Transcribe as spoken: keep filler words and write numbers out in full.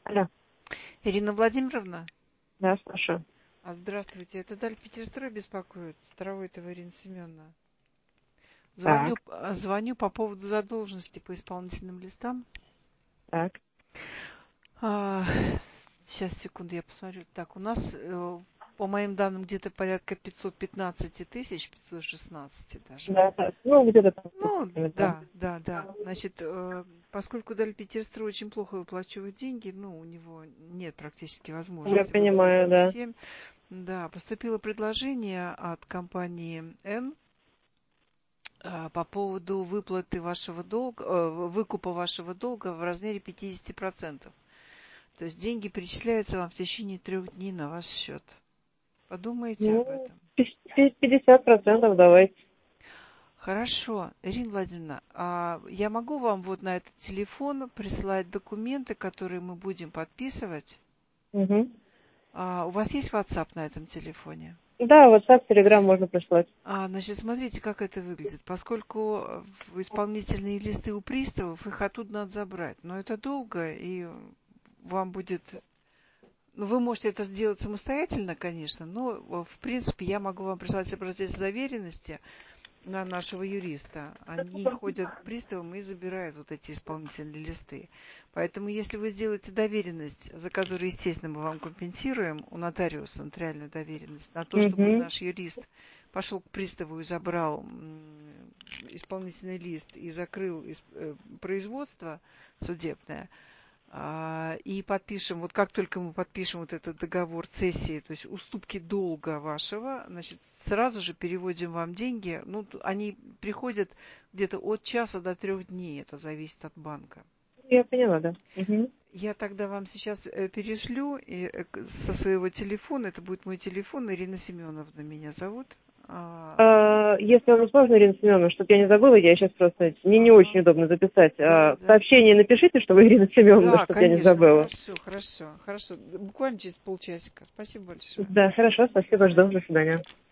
Алло. Ирина Владимировна? Да, слушаю. А, здравствуйте, это Даль Петерстрой беспокоит, Старовойтова Ирина Семеновна. Звоню, Так, а, звоню по поводу задолженности по исполнительным листам. так. А, сейчас, секунду, я посмотрю. Так, у нас, э, по моим данным, где-то порядка пятьсот пятнадцать тысяч, пятьсот шестнадцать даже. Да, так. Ну, где-то там. Ну, Да. да, да, да. Значит, э, поскольку Даль Петерстрой очень плохо выплачивает деньги, ну, у него нет практически Я возможности выплатить понимаю, их да. всем. Да, поступило предложение от компании N а, по поводу выплаты вашего долга, э, выкупа вашего долга в размере пятьдесят процентов. То есть деньги перечисляются вам в течение трех дней на ваш счет. Подумайте об Ну, этом. пятьдесят процентов давайте. Хорошо, Ирина Владимировна, а я могу вам вот на этот телефон присылать документы, которые мы будем подписывать? Угу. А, у вас есть WhatsApp на этом телефоне? Да, WhatsApp, Telegram можно прислать. А, значит, смотрите, как это выглядит. Поскольку в исполнительные листы у приставов, их оттуда надо забрать. Но это долго, и вам будет... Ну, вы можете это сделать самостоятельно, конечно, но, в принципе, я могу вам прислать образец доверенности на нашего юриста. Они ходят к приставам и забирают вот эти исполнительные листы. Поэтому, если вы сделаете доверенность, за которую, естественно, мы вам компенсируем у нотариуса нотариальную доверенность, на то, чтобы Угу. наш юрист пошел к приставу и забрал исполнительный лист и закрыл производство судебное, и подпишем, вот как только мы подпишем вот этот договор цессии, то есть уступки долга вашего, значит, сразу же переводим вам деньги. Ну, они приходят где-то от часа до трех дней, это зависит от банка. Я поняла, да. Угу. Я тогда вам сейчас перешлю и со своего телефона, это будет мой телефон, Ирина Семеновна меня зовут. А, если вам не сложно, Ирина Семеновна, чтобы я не забыла, я сейчас просто, мне не Ага. очень удобно записать. Да, А, в да. сообщении напишите, что вы Ирина Семеновна, Да, чтобы я не конечно, забыла. хорошо, хорошо, хорошо. Буквально через полчасика. Спасибо большое. Да, хорошо, До спасибо, жду, свидания. до свидания.